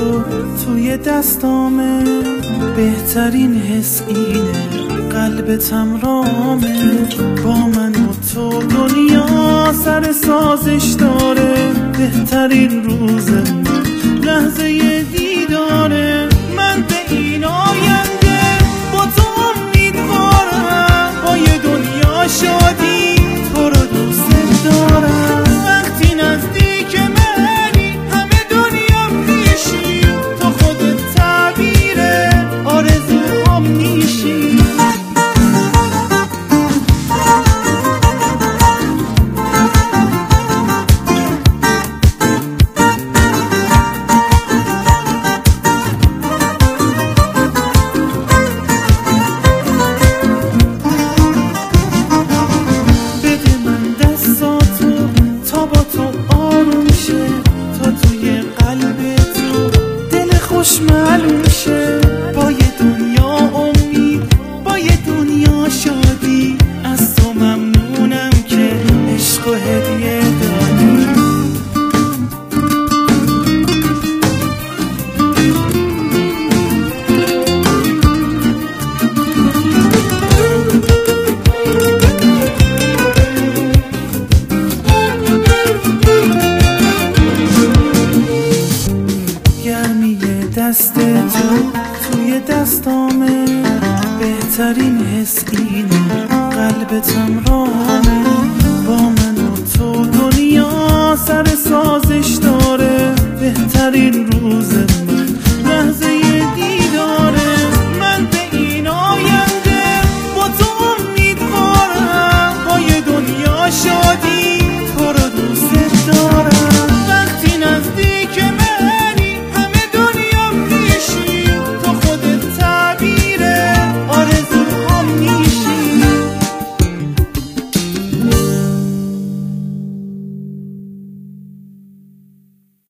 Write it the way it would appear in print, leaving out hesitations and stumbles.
تو توی دستامه، بهترین حس اینه قلبتم رامه. با من و تو دنیا سر سازش داره، بهترین روزه لحظه دیداره. من به این آینده با تو امیدوارم، با یه دنیا شادی تو رو دوست دارم. وقتی نزدیک منی همه دنیا میشی، تو خودت تعبیر آرزوام میشی. معلوم شه با یه دنیا امید، با یه دنیا شادی. از تو ممنونم که عشق و هدیه دادی. دست تو توی دستامه، بهترین حس اینه قلبتم رامه. با من و تو دنیا سر سازش داره، بهترین روزه